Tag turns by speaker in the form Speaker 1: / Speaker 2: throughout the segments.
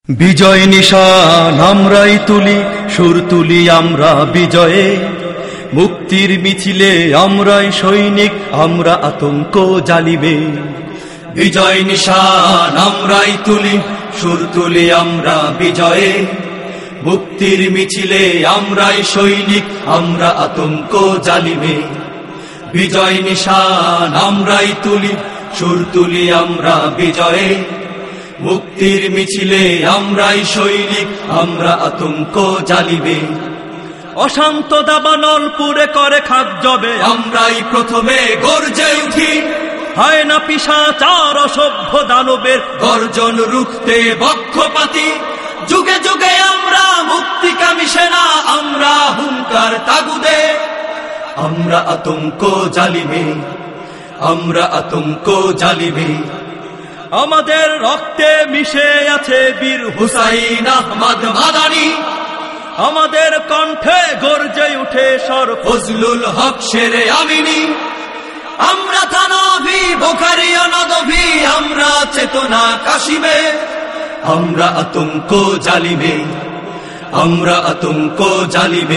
Speaker 1: বিজয় নিশান আমরাই তুলি, সুর তুলি আমরা বিজয়ে। মুক্তির মিছিলে আমরাই সৈনিক, আমরা আতঙ্ক জ্বালিবে। বিজয় নিশান আমরাই তুলি, সুর তুলি আমরা বিজয়ে। মুক্তির মিছিলে আমরাই সৈনিক, আমরা আতঙ্ক জ্বালিবে। বিজয় নিশান আমরাই তুলি, সুর তুলি আমরা বিজয়ে। মুক্তির মিছিলে আমরাই সৈনিক, আমরা আতঙ্ক জ্বালিবে। অশান্ত দাবানল পুরে করে খাদ জবে, আমরাই প্রথমে গর্জে উঠি। হয় না পিশাচার অসভ্য দানবের গর্জন রুখতে বক্ষপাতি। যুগে যুগে আমরা মুক্তিকামী সেনা, আমরা হুঙ্কার তাগুদে। আমরা আতঙ্ক জ্বালিবে, আমরা আতঙ্ক জ্বালিবে। আমাদের রক্তে মিশে আছে বীর হুসাইন আহমদ মাদানী। আমাদের কণ্ঠে গর্জে উঠে স্বর ফজলুল হক শেরে আমিনী। আমরা থানভী বুখারী নদভী, আমরা চেতনা কাশিবে। আমরা আতঙ্ক জ্বালিবে, আমরা আতঙ্ক জ্বালিবে।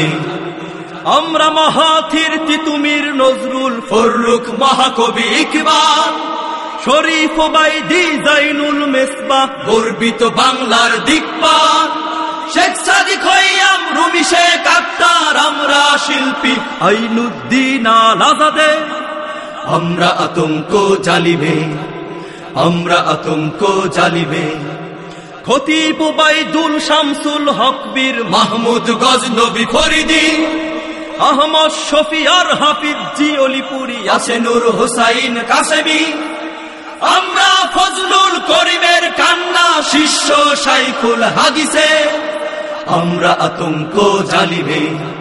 Speaker 1: আমরা মাহাথির তিতুমির নজরুল ফররুখ মহাকবি ইকবাল, শরীফ ওবাইদি জাইনুল মেসবাহ, গর্বিত বাংলার দিকপাল। শেখ সাদিক খৈয়াম রুমি শেখ আক্তার, আমরা শিল্পী আইনুদ্দিন আল আজাদে। আমরা আতঙ্ক জ্বালিবে, আমরা আতঙ্ক জ্বালিবে। খতিব ওবাইদুল শামসুল হক বীর মাহমুদ গজনবী ফরিদি, আহমদ শফি আর হাফিজ জি অলিপুরি, ইয়াসিনুর হুসাইন কাসেমি। আমরা ফজলুল করিমের কান্না, শিষ্য শাইখুল হাদিসে। আমরা আতঙ্ক জ্বালিবে,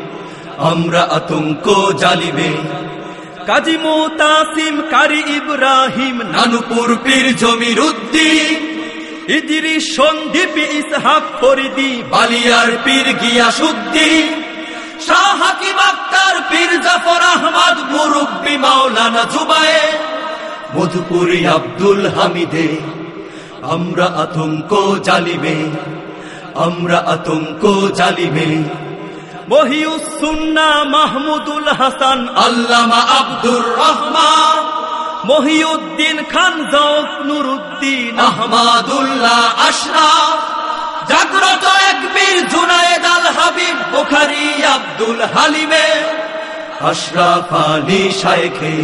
Speaker 1: আমরা আতঙ্ক জ্বালিবে। কাজী মুতাসিম কারি ইব্রাহিম, নানুপুর পীর জমির উদ্দিন, ইদ্রিস সন্দীপ ইসহাক ফরিদি, বালিয়ার পীর গিয়াসউদ্দিন, শাহ হাকিম আক্তার পীর জাফর আহমদ, মুরব্বি মাওলানা জুবায়ের, মধুপুরী আব্দুল হামিদে। আমরা আতঙ্ক জ্বালিবে, আমরা আতঙ্ক জ্বালিবে। মহিউস সুন্নাহ মাহমুদুল হাসান, আল্লামা আব্দুর রহমান, মহিউদ্দিন খান জৌক নুরুদ্দিন, আহমদুল্লাহ আশরাফ, জাগ্রত এক বীর জুনায়েদ আল হাবিব, বুখারী আব্দুল হালিমে, আশরাফ আলী শায়েখে।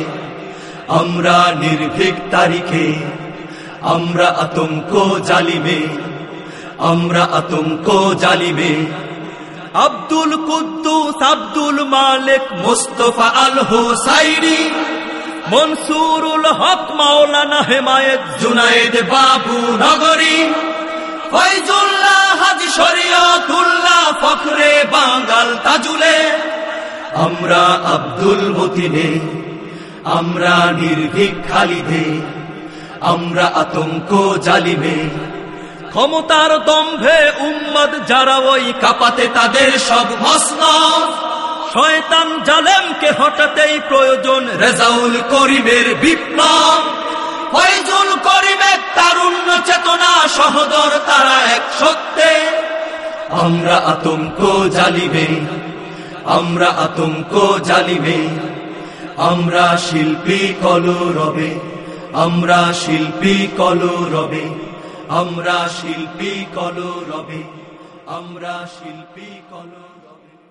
Speaker 1: আমরা নির্ভীক তারিখে, আমরা আতঙ্ক জ্বালিবে, আমরা আতঙ্ক জ্বালিবে। আব্দুল কুদ্দুস আব্দুল মালিক মুস্তাফা আল হুসাইনি, মনসুরুল হক মাওলানা হেমায়েত, জুনায়েদ বাবু নগরী, ফয়জুল্লাহ হাজী শরীয়তুল্লাহ ফখরে বাঙ্গাল তাজুলে। আমরা আব্দুল মতিনে, আমরা নির্ভীক খালিদে। আমরা আতঙ্ক জ্বালিবে। ক্ষমতার দম্ভে উম্মত যারা ওই কাঁপাতে তাদের সব মসনদ, শয়তান জালেমকে হটাতেই প্রয়োজন রেজাউল করিমের বিপ্লব। ফয়জুল করিমের তারুণ্য চেতনা, সহদর তারা এক সত্যে। আমরা আতঙ্ক জ্বালিবে, আমরা আতঙ্ক জ্বালিবে। আমরা শিল্পী কলরবে, আমরা শিল্পী কলরবে। আমরা শিল্পী কলরবে, আমরা শিল্পী কলরবে।